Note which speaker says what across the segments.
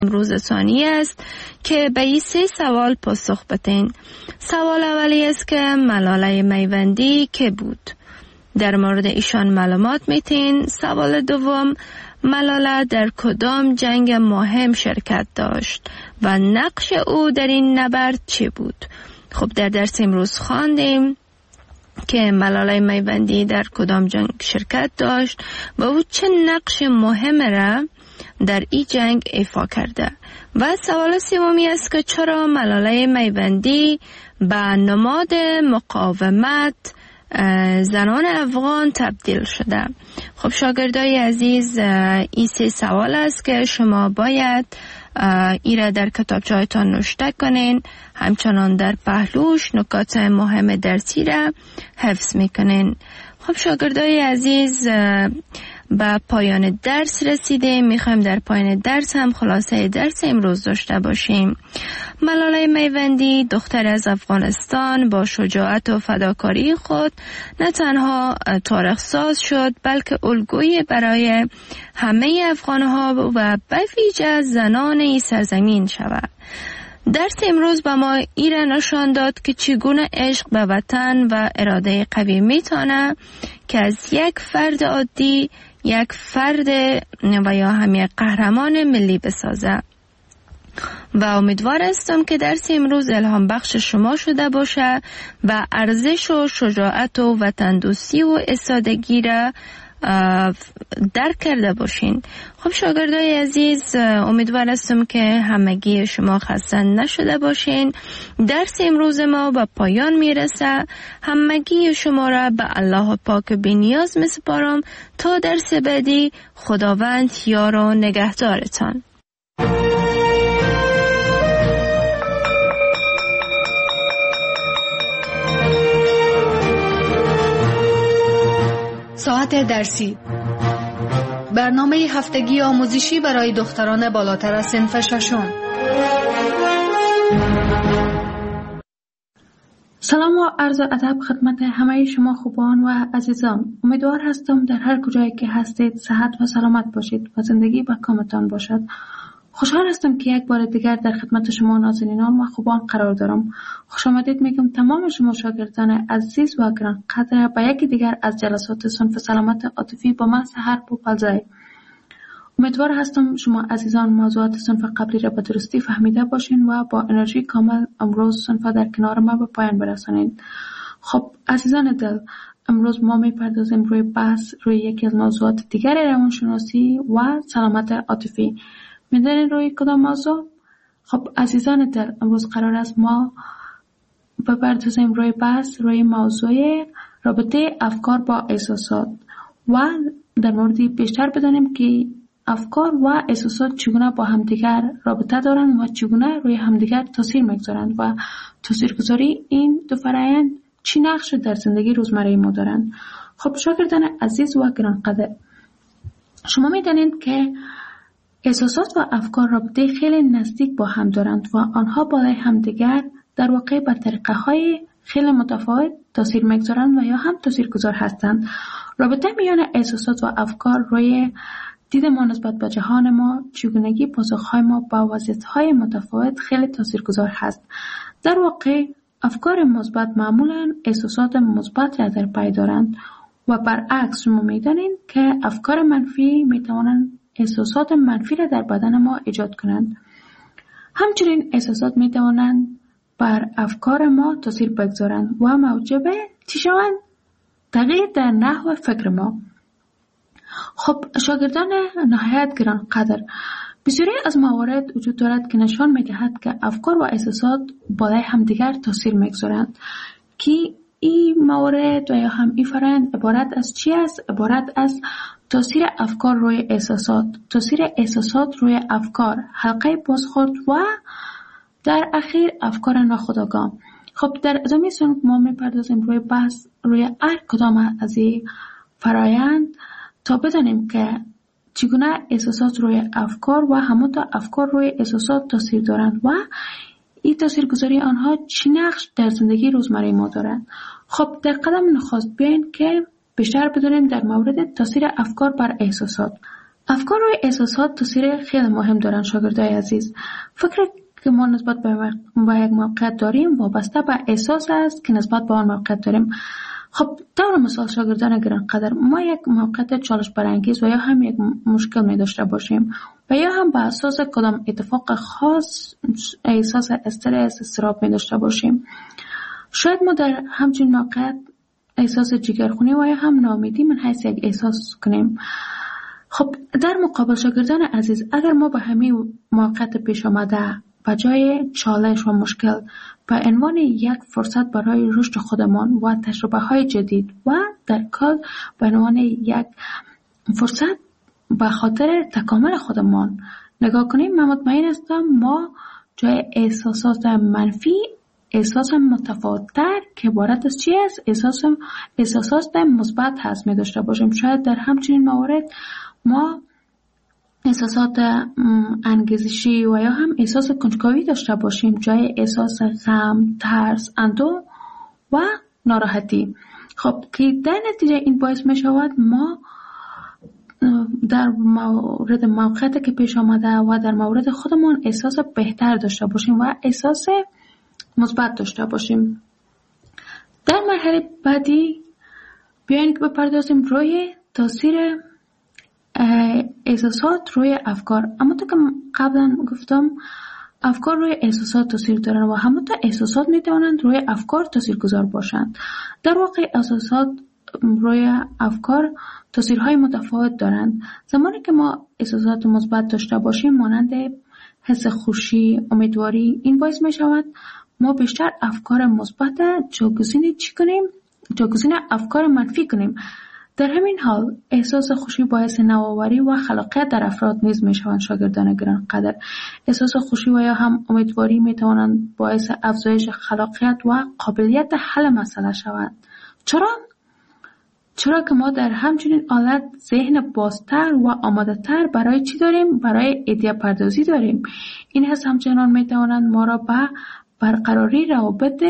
Speaker 1: امروز ثانی است که به این 3 سوال پاسخ بدین. سوال اولی است که ملاله میوندی که بود؟ در مورد ایشان معلومات میتین. سوال دوم، ملاله در کدام جنگ مهم شرکت داشت و نقش او در این نبرد چی بود؟ خب در درس امروز خواندیم که ملاله میوندی در کدام جنگ شرکت داشت و او چه نقش مهم را در این جنگ ایفا کرده. و سوال سومی است که چرا ملاله میوندی به نماد مقاومت زنان افغان تبدیل شده؟ خب شاگردای عزیز، این 3 سوال است که شما باید ایره در کتابچه‌هایتان نوشته کنین، همچنان در پهلوش نکات مهم درسی را حفظ میکنین. خب شاگردای عزیز، به پایان درس رسیده. میخوایم در پایان درس هم خلاصه درس امروز داشته باشیم. ملاله میوندی دختر از افغانستان با شجاعت و فداکاری خود نه تنها تاریخ ساز شد، بلکه الگویی برای همه افغانها و به ویژه زنان این سرزمین شود. درس امروز به ما ایره نشان داد که چگونه عشق به وطن و اراده قوی میتونه که از یک فرد عادی یک فرد و یا هم یک قهرمان ملی بسازه. و امیدوار هستم که درس امروز الهام بخش شما شده باشه و ارزش و شجاعت و وطن دوستی و استادگی را درک کرده باشین. خب شاگردای عزیز، امیدوار هستم که همگی شما خسته نشده باشین. درس امروز ما به پایان میرسه. همگی شما را به الله پاک بی‌نیاز میسپارم تا درس بعدی. خداوند یار و نگهدارتان.
Speaker 2: ساعت درسی، برنامه هفتگی آموزشی برای دختران بالاتر از صنف ششم.
Speaker 3: سلام و عرض ادب خدمت همه شما خوبان و عزیزان. امیدوار هستم در هر کجایی که هستید صحت و سلامت باشید و زندگی با کامتان باشد. خوشحال هستم که یک بار دیگر در خدمت شما نازنینان و خوبان قرار دارم. خوش آمدید میگم تمام شما شاگردان عزیز و گران قدر به یکی دیگر از جلسات صنف سلامت عاطفی با من سحر پوپلزای. امیدوار هستم شما عزیزان موضوعات صنف قبلی را به درستی فهمیده باشین و با انرژی کامل امروز صنف در کنار ما به پایان برسانید. خب عزیزان دل، امروز ما میپردازیم روی بحث روی یکی از موضوعات دیگر روانشناسی و سلامت عاطفی. میدونین روی کدام موضوع؟ خب عزیزان دل، امروز قرار است ما بپردازیم روی بحث روی موضوع رابطه افکار با احساسات و در موردی بیشتر بدانیم که افکار و احساسات چگونه با همدیگر رابطه دارند و چگونه روی همدیگر تاثیر میگذارند و تاثیرگذاری این دو فرآیند چی نقش در زندگی روزمره ما دارند. خب شاگردان عزیز و گرانقدر، شما میدانید که احساسات و افکار رابطه خیلی نزدیک با هم دارند و آنها بالای همدیگر در واقع به طریقه‌های خیلی متفاوت تاثیر میگذارند و یا هم تاثیرگذار هستند. رابطه میان احساسات و افکار روی دید ما نسبت به جهان ما، چگونگی پاسخهای ما با وضعیت‌های متفاوت خیلی تاثیرگذار هست. در واقع افکار مثبت معمولاً احساسات مثبت را در پی دارند و برعکس شما می‌دانید که افکار منفی می‌توانند احساسات منفی را در بدن ما ایجاد کنند. همچنین احساسات می‌توانند بر افکار ما تاثیر بگذارند و موجب چی شوند؟ تغییر در نحو فکر ما. خب شاگردان نهایت گران قدر، بسیاری از موارد وجود دارد که نشان می‌دهد که افکار و احساسات بالای همدیگر تاثیر می‌گذارند. که این موارد و یا هم این فرآیند عبارت از چی است؟ عبارت از تاثیر افکار روی احساسات، تاثیر احساسات روی افکار، حلقه بازخورد و در اخیر افکار ناخودآگاه. خب در ادامه صنف ما می‌پردازیم روی بحث روی هر کدام از این فرآیند تا بدانیم که چگونه احساسات روی افکار و همانطور افکار روی احساسات تاثیر دارند و این تاثیرگذاری آنها چی نقش در زندگی روزمره ما دارند. خب در قدم نخست بیاین که بیشتر بدونیم در مورد تاثیر افکار بر احساسات. افکار و احساسات تاثیر خیلی مهم دارن شاگردای عزیز. فکر که ما نسبت به یک موقعیت داریم وابسته به احساس است که نسبت به آن موقعیت داریم. خب طور مثال شاگردان گرانقدر، ما یک موقعیت چالش برانگیز و یا هم یک مشکل می داشته باشیم و یا هم به اساس کدام اتفاق خاص احساس استرس، اضطراب می داشته باشیم. شاید ما در همچین موقعیت احساس جگرخونی و یا هم ناامیدی من حیث یک احساس کنیم. خب در مقابل شاگردان عزیز، اگر ما به همین موقعیت پیش آمده به جای چالش و مشکل به عنوان یک فرصت برای رشد خودمان و تجربه های جدید و در کل به عنوان یک فرصت به خاطر تکامل خودمان نگاه کنیم، من مطمئن هستم ما جای احساسات منفی احساس متفاوت‌تر که عبارت از چی است؟ احساسات مثبت هست می داشته باشیم. شاید در همچنین موارد ما احساسات انگیزشی و یا هم احساس کنجکاوی داشته باشیم جای احساس غم، ترس، اندوه و ناراحتی. خب که در نتیجه این باعث می شود ما در مورد موقعیتی که پیش آمده و در مورد خودمان احساس بهتر داشته باشیم و احساس مثبت داشته باشیم. در مرحله بعدی بیاین که بپردازیم روی تاثیر احساسات روی افکار. اما تا که قبلا گفتم افکار روی احساسات تاثیر دارن و همونطور احساسات میتوانند روی افکار تاثیرگذار باشند. در واقع احساسات روی افکار تاثیرهای متفاوت دارند. زمانی که ما احساسات مثبت داشته باشیم مانند حس خوشی، امیدواری، این باعث می شود ما بیشتر افکار مثبت جایگزین افکار منفی کنیم. در همین حال احساس خوشی باعث نوآوری و خلاقیت در افراد نیز می شوند. شاگردان گرانقدر، احساس خوشی و یا هم امیدواری می توانند باعث افزایش خلاقیت و قابلیت حل مسئله شوند. چرا که ما در همچنین حالت ذهن بازتر و آماده تر برای چی داریم؟ برای ایده پردازی داریم. این حس همچنان می توانند ما را به برقراری روابط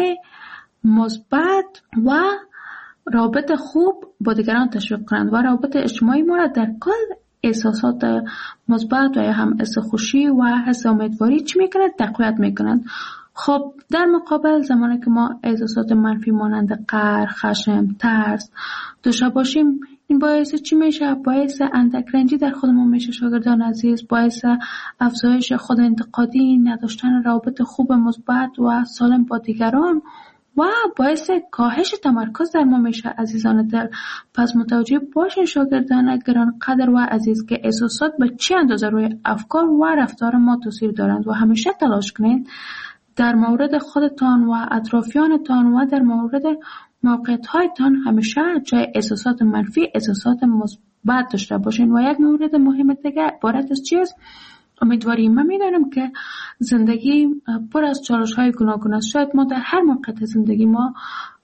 Speaker 3: مثبت و روابط خوب با دیگران تشویق کنند و روابط اجتماعی ما را در کل احساسات مثبت و یا هم حس خوشی و حس امیدواری چی میکنند؟ تقویت میکنند. خب در مقابل زمانی که ما احساسات منفی مانند قهر، خشم، ترس داشته باشیم، این باعث چی میشه؟ باعث اندک رنجی در خودمون میشه. شاگردان عزیز، باعث افزایش خود انتقادی، نداشتن روابط خوب مثبت و سالم با دیگران و باعث کاهش تمرکز در ما میشه. عزیزان دل، پس متوجه باشین شاگردان گرانقدر و عزیز که احساسات به چه اندازه روی افکار و رفتار ما تاثیر دارند و همیشه تلاش کنید در مورد خودتان و اطرافیانتان و در مورد موقعیت‌هایتان همیشه جای احساسات منفی احساسات مثبت داشته باشین. و یک مورد مهم دیگه عبارت از چیست؟ امیدواری. من میدانم که زندگی پر از چالش‌های گوناگون است. شاید ما در هر موقعیت زندگی ما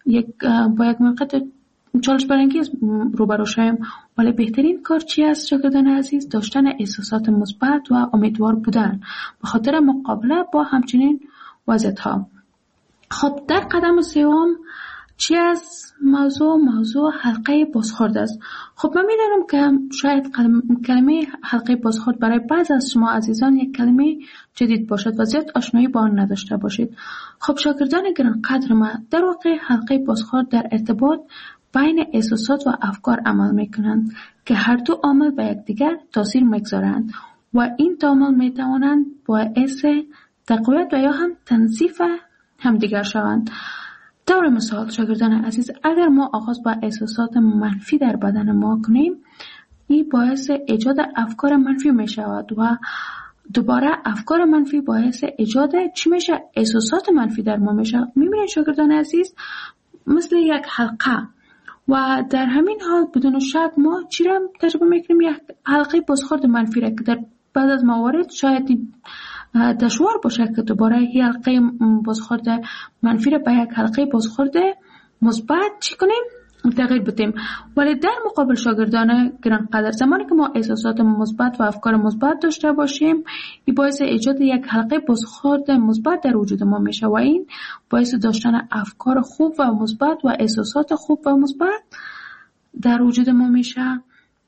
Speaker 3: با یک موقعیت چالش برانگیز روبرو شویم، ولی بهترین کار چی است شاگردان عزیز؟ داشتن احساسات مثبت و امیدوار بودن به خاطر مقابله با همچنین وضعیت‌ها. خب در قدم سوم چی است؟ موضوع حلقه بازخورد است. خب من میدانم که شاید کلمه حلقه بازخورد برای بعض از شما عزیزان یک کلمه جدید باشد و زیاد آشنایی با آن نداشته باشید. خب شاگردان گرانقدر من، در واقع حلقه بازخورد در ارتباط بین احساسات و افکار عمل میکنند که هر دو عامل به یکدیگر تاثیر میگذارند و این دو عامل میتوانند باعث تقویت و یا هم تنظیف همدیگر شوند. طور مثال شاگردان عزیز، اگر ما آغاز با احساسات منفی در بدن ما کنیم، این باعث ایجاد افکار منفی می شود و دوباره افکار منفی باعث ایجاد چی میشه؟ احساسات منفی در ما میشه. میبینید شاگردان عزیز مثل یک حلقه و در همین حال بدون شک ما چی را تجربه میکنیم؟ یک حلقه بازخورد منفی را که در بعد از موارد شاید دشوار باشه که دوباره این حلقه بازخورد منفی را به یک حلقه بازخورد مثبت چی کنیم؟ تغییر بدیم. ولی در مقابل شاگردان گرانقدر، زمانی که ما احساسات مثبت و افکار مثبت داشته باشیم، این باعث ایجاد یک حلقه بازخورد مثبت در وجود ما میشه و این باعث داشتن افکار خوب و مثبت و احساسات خوب و مثبت در وجود ما میشه.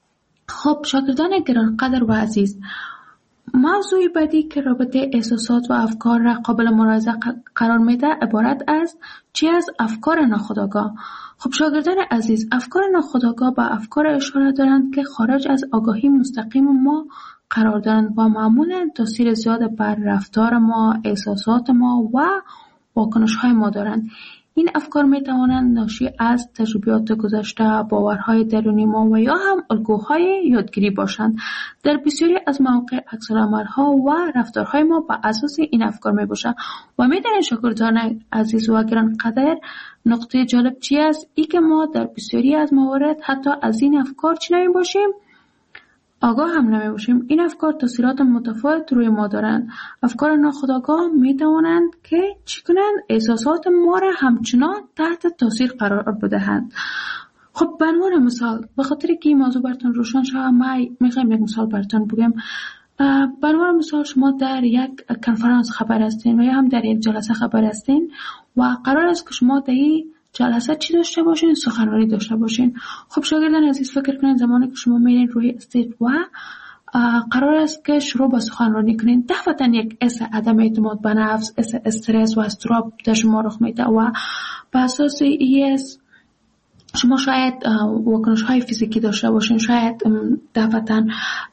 Speaker 3: خب شاگردان گرانقدر و عزیز، موضوع بعدی که رابطه احساسات و افکار را قابل ملاحظه قرار میده عبارت از چی از افکار ناخودآگاه. خب شاگردان عزیز، افکار ناخودآگاه به افکار اشاره دارند که خارج از آگاهی مستقیم ما قرار دارند و معمولا تاثیر زیاد بر رفتار ما، احساسات ما و واکنش های ما دارند. این افکار می توانند ناشی از تجربیات گذشته، باورهای درونی ما و یا هم الگوهای یادگیری باشند. در بسیاری از مواقع عکس‌العمل‌ها و رفتارهای ما بر اساس این افکار می باشند و می دانید شاگردان عزیز و گرانقدر، نقطه جالب چی است؟ ای که ما در بسیاری از موارد حتی از این افکار چی نمی باشیم؟ آگاه هم نمی باشیم. این افکار تاثیرات متفاوت روی ما دارند. افکار ناخودآگاه می توانند که چی کنند؟ احساسات ما را همچنان تحت تاثیر قرار بدهند. خب به عنوان مثال، به خاطر که این موضوع براتون روشن شود، من میخوام یک مثال براتون بگم. به عنوان مثال، شما در یک کنفرانس خبر هستین و یا هم در یک جلسه خبر هستین و قرار است که شما در این جلسه چی داشته باشین؟ سخنرانی داشته باشین. خب شاگردان عزیز، فکر کنین زمانی که شما میرین روی استیج و قرار است که شروع به سخنرانی کنین، دفعتا یک حس عدم اعتماد به نفس، حس استرس و اضطراب در شما رخ میده و به اساس این شما شاید واکنش های فیزیکی داشته باشین، شاید دفعتا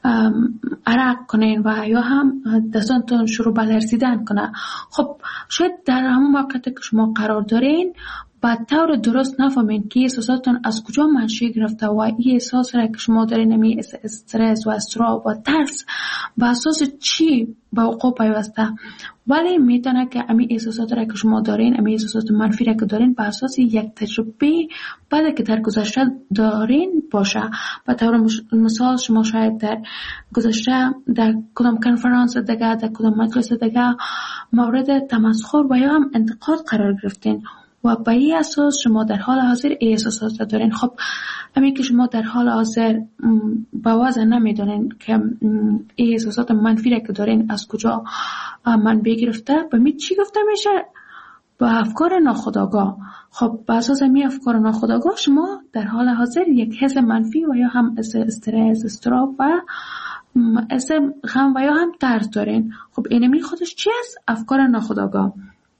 Speaker 3: عرق کنین و یا هم دستانتون شروع به لرزیدن کنه. خب شاید در همون موقعیت که شما قرار دارین با طور درست نفهمین که احساساتتون از کجا منشأ گرفته و این احساس را که شما دارین، نمی استرس و اضطراب و ترس به اساس چی به وقوع پیوسته، ولی میتونه که امی احساسات را که شما دارین، امی احساسات منفی را که دارین به اساس یک تجربه بعد که در گذشته دارین باشه. به طور مثال شما شاید در گذشته در کدام کنفرانس دیگه، در کدام مجلس دیگه مورد تمسخر و یا هم انتقاد قرار گرفتین و به این اساس شما در حال حاضر احساسات دارین. خب همین که شما در حال حاضر به وضع نمیدونین که احساسات منفی را که دارین از کجا منبع گرفته، به می چی گفته میشه؟ به افکار ناخودآگاه. خب به اساس می افکار ناخودآگاه شما در حال حاضر یک حس منفی و یا هم استرس، اضطراب و حس غم و یا هم ترس دارین. خب اینمی خودش چی است؟ افکار ناخودآگاه.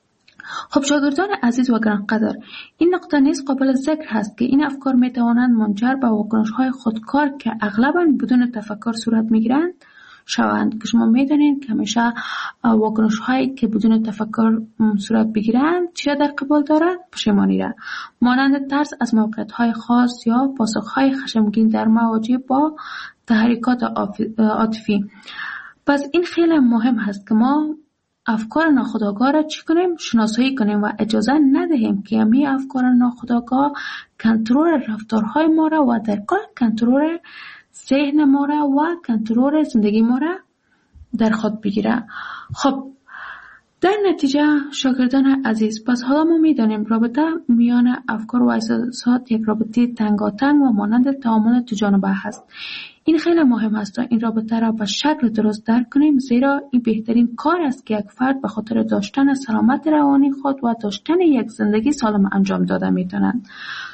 Speaker 3: خب شاگردان عزیز و گرانقدر، این نقطه نیز قابل ذکر هست که این افکار می توانند منجر به واکنش‌های خودکار که اغلباً بدون تفکر صورت می‌گیرند شوند. که شما می‌دانید که همیشه واکنش‌هایی که بدون تفکر صورت بگیرند چی در قبال دارد؟ پشیمانی را، مانند ترس از موقعیت‌های خاص یا پاسخ‌های خشمگین در مواجه با تحریکات عاطفی. پس این خیلی مهم هست که ما افکار ناخودآگاه را چی کنیم؟ شناسایی کنیم و اجازه ندهیم که همین افکار ناخودآگاه کنترل رفتارهای ما را و در کل کنترل ذهن ما را و کنترل زندگی ما را در خود بگیره. خب در نتیجه شاگردان عزیز، پس حالا ما میدانیم رابطه میان افکار و احساسات یک رابطه تنگاتنگ و مانند تعامل دو جانبه هست. این خیلی مهم است تا این رابطه را به شکل درست درک کنیم، زیرا این بهترین کار است که یک فرد به خاطر داشتن سلامت روانی خود و داشتن یک زندگی سالم انجام داده میتونند.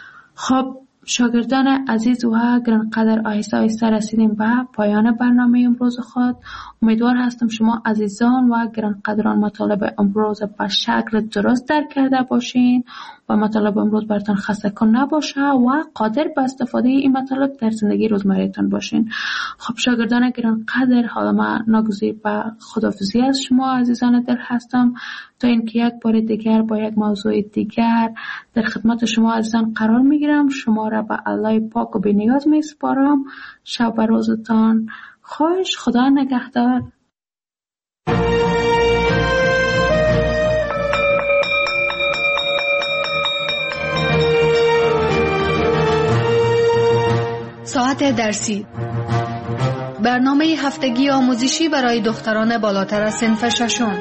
Speaker 3: خب شاگردان عزیز و گرانقدر، آهسته آهسته رسیدیم به پایان برنامه امروز خود. امیدوار هستم شما عزیزان و گرانقدران مطالب امروز به شکل درست درک کرده باشین و مطالب امروز براتون خسته کن نباشه و قادر به استفاده این مطالب در زندگی روزمره‌تان باشین. خب شاگردان گرانقدر، حالا من ناگزیر به خداحافظی از شما عزیزان دل هستم تا اینکه یک بار دیگر با یک موضوع دیگر در خدمت شما عزیزان قرار میگیرم. شما را به الله پاک و بی‌نیاز میسپارم. شب و روزتان خوش. خدا نگهدار.
Speaker 2: ساعت درسی، برنامه هفتگی آموزشی برای دختران بالاتر از صنف ششم.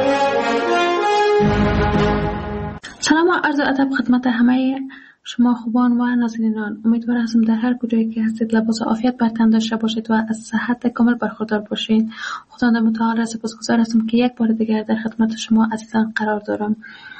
Speaker 3: سلام و عرض ادب خدمت همه شما خوبان و نازنینان. امیدوار هستم در هر کجایی که هستید لباس عافیت بر تن داشته باشید و از صحت کامل برخوردار باشید. خداوند متعال را سپاسگزار هستم که یک بار دیگر در خدمت شما عزیزان قرار دارم.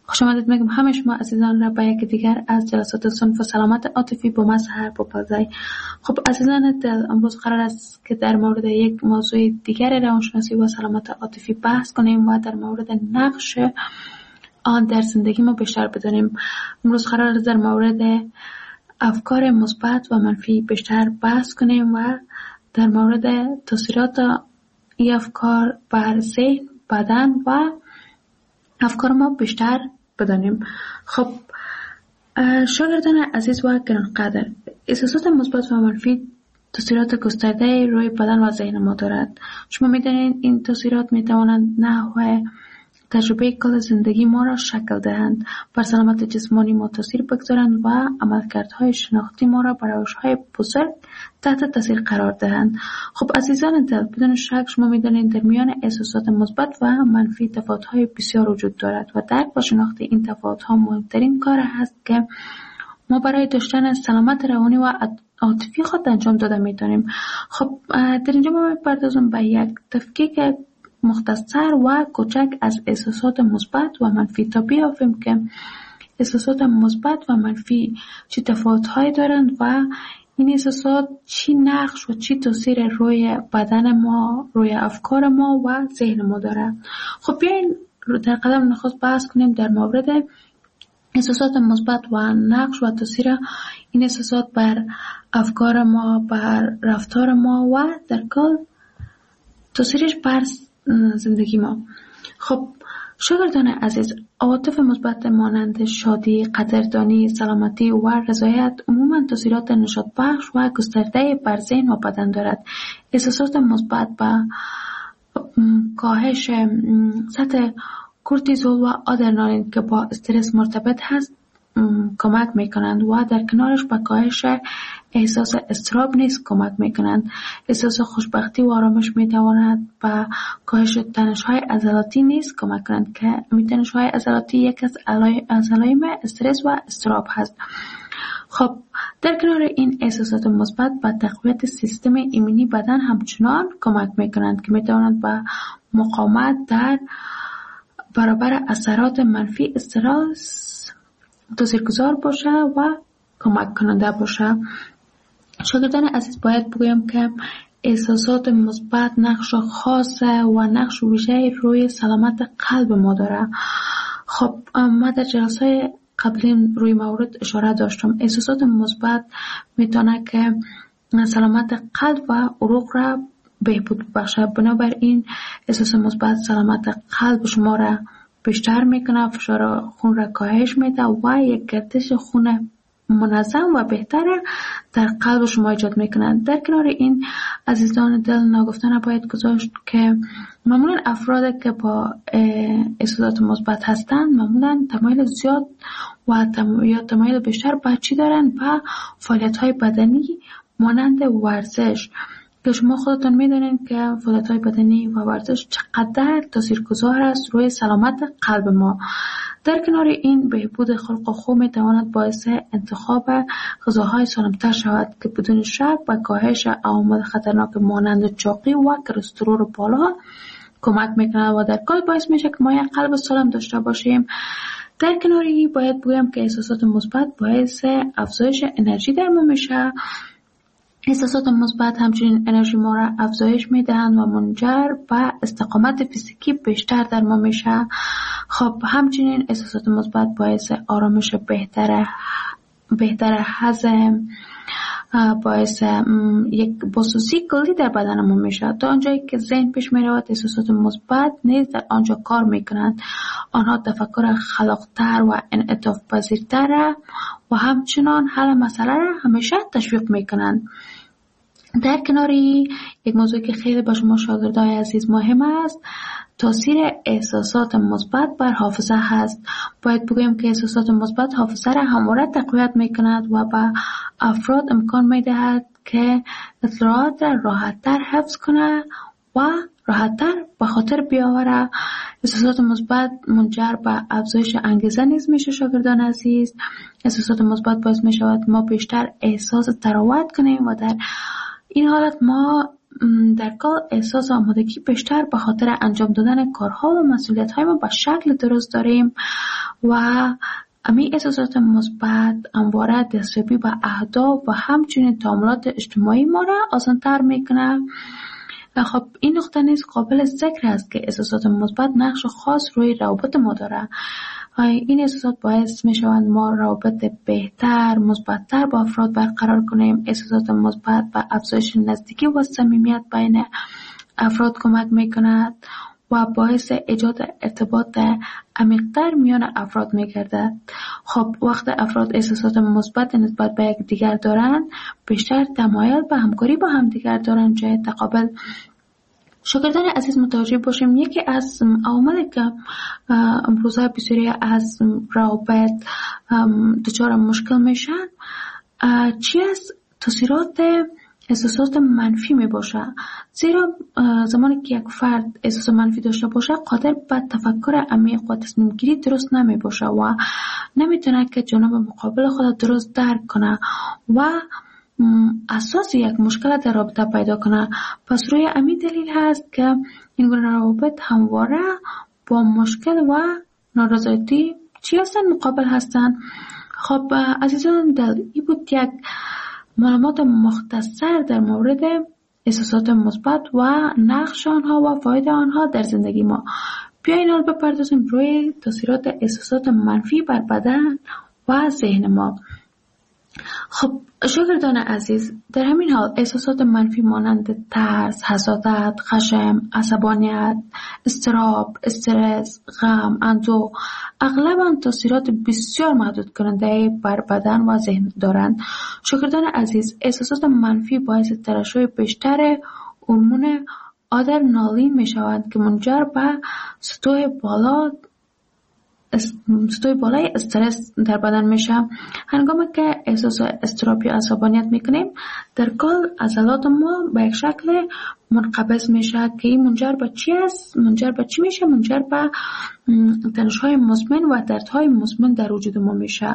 Speaker 3: خوش آمدید میگم همه شما عزیزان را به یک دیگر از جلسات صنف سلامت عاطفی با مظهر بپذای. خب عزیزان دل، امروز قرار است که در مورد یک موضوع دیگر روانشناسی و سلامت عاطفی بحث کنیم و در مورد نقش آن در زندگی ما بیشتر بدانیم. امروز قرار است در مورد افکار مثبت و منفی بیشتر بحث کنیم و در مورد تاثیرات این افکار بر ذهن، بدن و افکار ما بیشتر بدانیم. خب شاگردان عزیز و گرانقدر، احساسات مثبت و منفی تاثیرات گسترده روی بدن و ذهن ما دارد. شما می‌دانید این تاثیرات می‌توانند نحو تجربه کل زندگی ما را شکل دهند، بر سلامت جسمانی ما تاثیر بگذارند و عملکردهای شناختی ما را بر روش‌های بزرگ تحت تاثیر قرار دهند. خب عزیزان دل، بدون شک شما می‌دانید در میان احساسات مثبت و منفی تفاوت‌های بسیار وجود دارد و درک و شناخت این تفاوت‌ها مهمترین کار است که ما برای داشتن سلامت روانی و عاطفی خود انجام داده می‌توانیم. خب در اینجا ما می‌پردازم به یک تفکیک مختصر و کوچک از احساسات مثبت و منفی تا بیافیم که احساسات مثبت و منفی چه تفاوت‌هایی دارند و این احساسات چی نقش و چی تاثیر روی بدن ما، روی افکار ما و ذهن ما دارد. خب بیاین در قدم نخست بحث کنیم در مورد احساسات مثبت و نقش و تاثیر این احساسات بر افکار ما، بر رفتار ما و در کل تاثیرش بر زندگی ما. خب شاگردان عزیز، عواطف مثبت مانند شادی، قدردانی، سلامتی و رضایت عموما تاثیرات نشاط بخش و گسترده بر ذهن و بدن دارد. احساسات مثبت با کاهش سطح کورتیزول و آدرنالین که با استرس مرتبط هست کمک میکنند و در کنارش به کاهش احساس اضطراب نیز کمک میکنند. احساس خوشبختی و آرامش میتواند به کاهش تنش‌های عضلاتی نیز کمک کنند که تنش‌های عضلاتی یک از علائم استرس و اضطراب هست. خب در کنار این احساسات مثبت به تقویت سیستم ایمنی بدن همچنان کمک میکنند که میتواند به مقاومت در برابر اثرات منفی استرس تاثیرگذار باشه و کمک کننده باشه. شاگردان عزیز باید بگویم که احساسات مثبت نقش خاص و نقش ویژه‌ای روی سلامت قلب ما داره. خب ما در جلسات قبلی روی مورد اشاره داشتم. احساسات مثبت میتونه که سلامت قلب و عروق را بهبود بخشه. بنابراین احساس مثبت سلامت قلب شما را بیشتر میکنه، فشار خون را کاهش میده و یک گردش خون منظم و بهتر در قلب شما ایجاد میکنند. در کنار این عزیزان دل ناگفتن باید گذاشت که معمولا افراد که با احساسات مثبت هستند معمولا تمایل زیاد و یا تمایل بیشتر به چی دارند؟ به فعالیت‌های بدنی مانند ورزش که شما خودتون میدونید که فعالیت‌های بدنی و ورزش چقدر تاثیرگذار است روی سلامت قلب ما. در کنار این بهبود خلق و خو میتواند باعث انتخاب غذاهای سالم‌تر شود که بدون شک به کاهش عوامل خطرناک مانند چاقی و کلسترول بالا کمک میکنه و در کل باعث میشه که ما یک قلب سالم داشته باشیم. در کنار این باید بگویم که احساسات مثبت باعث افزایش انرژی در ما میشه. احساسات مثبت همچنین انرژی ما را افزایش میدهند و منجر به استقامت فیزیکی بیشتر در ما میشه. خب همچنین احساسات مثبت باعث آرامش بهتر هضم، باعث یک بسوسی کلی در بدن ما میشه. تا آنجایی که ذهن پیش میرود احساسات مثبت نیز در آنجا کار میکنند. آنها تفکر خلاقتر و انعطاف پذیرتر و همچنان حل مسئله را همیشه تشویق میکنند. در کناری یک موضوع که خیلی با شما شاگردای عزیز مهم است، تاثیر احساسات مثبت بر حافظه هست. باید بگویم که احساسات مثبت حافظه را همواره تقویت میکند و به افراد امکان میدهد که اطلاعات را راحت‌تر حفظ کنه و راحت‌تر به خاطر بیاوره. احساسات مثبت منجر به افزایش انگیزه نیز میشه. شاگردان عزیز، احساسات مثبت باعث میشود ما بیشتر احساس تراوت کنیم و در این حالت ما در کار احساس آمادگی بیشتر به خاطر انجام دادن کارها و مسئولیت‌های ما به شکل درست داریم و امی احساسات مثبت همواره دستیابی به اهداف و همچنین تعاملات اجتماعی ما را آسان‌تر میکنه. خب این نقطه نیز قابل ذکر است که احساسات مثبت نقش خاص روی روابط ما داره. این احساسات باعث می شوند ما روابط بهتر، مثبت‌تر با افراد برقرار کنیم. احساسات مثبت به افزایش نزدیکی و صمیمیت بین افراد کمک می کند و باعث ایجاد ارتباط عمیق‌تر میان افراد می گردد. خب وقت افراد احساسات مثبت نسبت به یک دیگر دارند، بیشتر تمایل به همکاری با هم دیگر دارند جای تقابل. شاگردان عزیز متوجه باشیم یکی از عواملی که امروزها بسیاری از روابط دچار مشکل میشن چی است؟ تاثیرات احساسات منفی می باشه. زیرا زمانی که یک فرد احساس منفی داشته باشه قادر به تفکر عمیق و تصمیم گیری درست نمی باشه و نمیتونه که جانب مقابل خود درست درک کنه و اساس یک مشکل در رابطه پیدا کنه. پس روی همین دلیل هست که این گونه روابط همواره با مشکل و نارضایتی چی هستن؟ مقابل هستن. خب عزیزان این بود یک معلومات مختصر در مورد احساسات مثبت و نقش آنها و فاید آنها در زندگی ما. بیایید حال بپردازیم روی تاثیرات احساسات منفی بر بدن و ذهن ما. خب شاگردان عزیز، در همین حال احساسات منفی مانند ترس، حسادت، خشم، عصبانیت، اضطراب، استرس، غم، اندوه اغلباً تاثیرات بسیار محدود کننده بر بدن و ذهن دارند. شاگردان عزیز، احساسات منفی باعث ترشح بیشتر هورمون آدرنالین می شوند که منجر به سطوح بالای استرس در بدن میشه. هنگامی که احساس اضطراب یا عصبانیت میکنیم در کل عضلات ما به یک شکل منقبض میشه که این منجر به چی است؟ منجر به چی میشه؟ منجر به تنش‌های مزمن و دردهای مزمن در وجود ما میشه.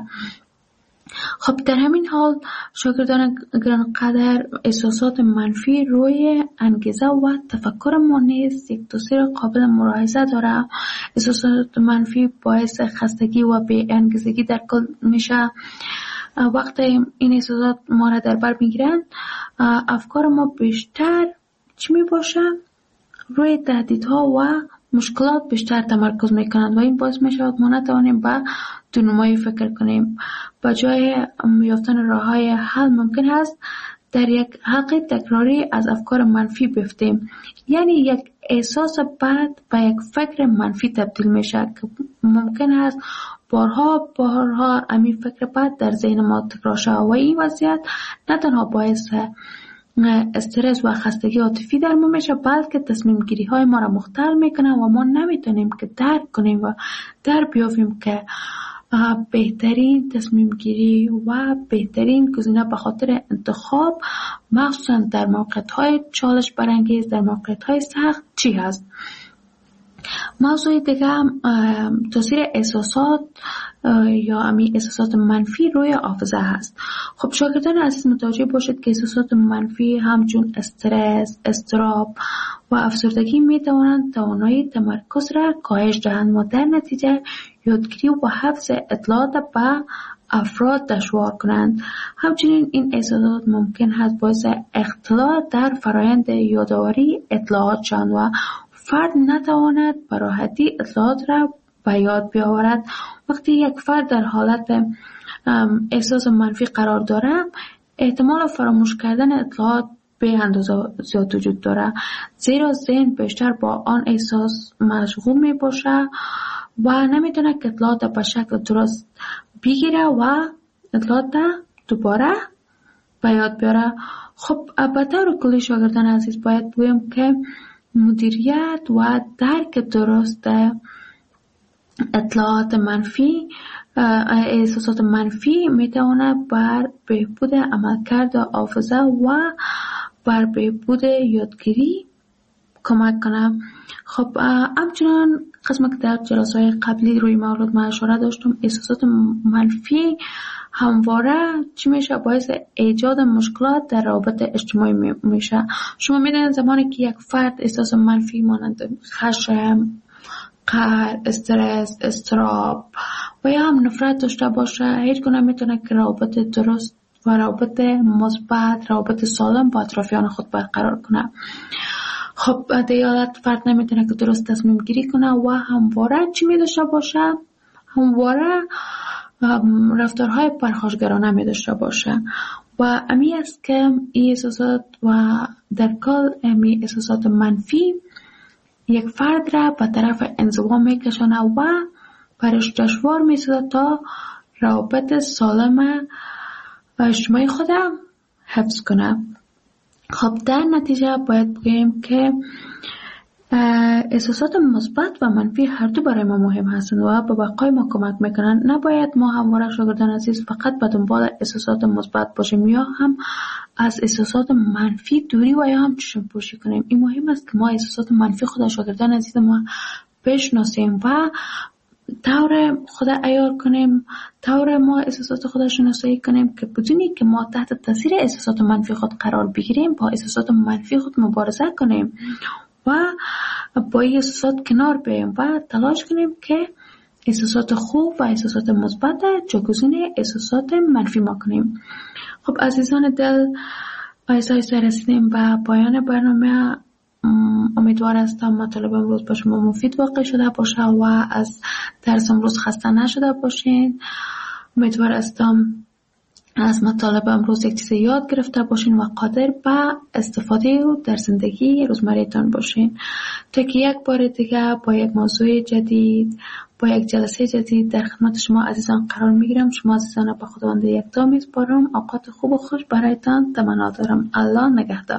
Speaker 3: خب در همین حال شاگردان گرانقدر احساسات منفی روی انگیزه و تفکر ما نیز یک تاثیر قابل ملاحظه داره. احساسات منفی باعث خستگی و بی انگیزگی در کل میشه. وقتی این احساسات ما را در بر میگیرن افکار ما بیشتر چی می باشه؟ روی تهدیدها و مشکلات بیشتر تمرکز میکنند و این باعث میشود ما نتوانیم به دونمایی فکر کنیم. با جای یافتن راههای حل ممکن است در یک حلقه تکراری از افکار منفی بیفتیم. یعنی یک احساس بد به یک فکر منفی تبدیل میشه که ممکن است بارها همین فکر بد در ذهن ما تکرار شود و این وضعیت نه تنها باعث استرس و خستگی عاطفی در ما میشه بلکه تصمیم گیری های ما را مختل میکنه و ما نمیتونیم که درک کنیم و در بیافیم که بهترین تصمیم گیری و بهترین گزینه به خاطر انتخاب مخصوصا در موقعیت های چالش برانگیز، در موقعیت های سخت چی هست. موضوع دیگه تاثیر احساسات یا امی احساسات منفی روی حافظه هست. خب شاگردان عزیز متوجه باشید که احساسات منفی همچون استرس، اضطراب و افسردگی می توانند توانایی تمرکز را کاهش دهند و در نتیجه یادگیری و حفظ اطلاعات به افراد دشوار کنند. همچنین این احساسات ممکن است باعث اختلال در فرایند یادآوری اطلاعات شوند و فرد نتواند به راحتی اطلاعات را به یاد بیاورد. وقتی یک فرد در حالت احساس منفی قرار دارد احتمال فراموش کردن اطلاعات به اندازه زیاد وجود دارد، زیرا ذهن بیشتر با آن احساس مشغول می باشه و نمیتونه که اطلاعات به شکل درست بگیره و اطلاعات دوباره به یاد بیاره. خب به طور کلی شاگردان عزیز باید بگویم که مدیریت و درک درست اطلاعات منفی، احساسات منفی میتواند بر بهبود عملکرد حافظه و بر بهبود یادگیری کمک کنه. خب همچنان قسم که در جلسه‌های قبلی روی موضوع ما اشاره داشتم، احساسات منفی همواره چی میشه؟ باعث ایجاد مشکلات در روابط اجتماعی میشه. شما میدونید زمانی که یک فرد احساس منفی مانند خشم، قهر، استرس، اضطراب و یا هم نفرت داشته باشه، هیچ گونه میتونه که روابط درست و روابط مثبت، روابط سالم با اطرافیان خود برقرار کنه. خب در این حالت فرد نمیتونه که درست تصمیم گیری کنه و همواره چی میداشته باشه؟ همواره رفتارهای پرخاشگرانه میداشته باشه و امی است که این احساسات و در کل امی احساسات منفی یک فرد را به طرف انزوا میکشانه و برش دشوار میسازه تا روابط سالم و اجتماعی خودم حفظ کنه. خب در نتیجه باید بگیم که احساسات مثبت و منفی هر دو برای ما مهم هستند و به بقای ما کمک میکنند. نباید ما همواره شاگردان عزیز فقط به دنبال احساسات مثبت باشیم یا هم از احساسات منفی دوری و یا هم چشم پوشی کنیم. این مهم است که ما احساسات منفی خود شاگردان عزیز ما بشناسیم و طور خود عیار کنیم، طور ما احساسات خود شناسایی کنیم که بدونی که ما تحت تاثیر احساسات منفی خود قرار بگیریم، با احساسات منفی خود مبارزه کنیم و با این احساسات کنار بیاییم و تلاش کنیم که احساسات خوب و احساسات مثبت جایگزین احساسات منفی ما کنیم. خب عزیزان دل، آیسته رسیدیم به پایان برنامه. امیدوار هستم مطالب امروز با شما مفید واقع شده باشه و از درس امروز خسته نشده باشین. امیدوار هستم از مطالب امروز یک چیز یاد گرفته باشین و قادر به استفاده او در زندگی روزمره‌تان باشین. تا که یک بار دیگه با یک موضوع جدید، با یک جلسه جدید در خدمت شما عزیزان قرار میگیرم. شما عزیزان به خداوند یکتا میسپارم. اوقات خوب و خوش برایتان تمنا دارم. الله نگهدار.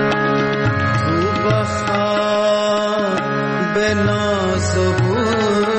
Speaker 4: به ناز و بود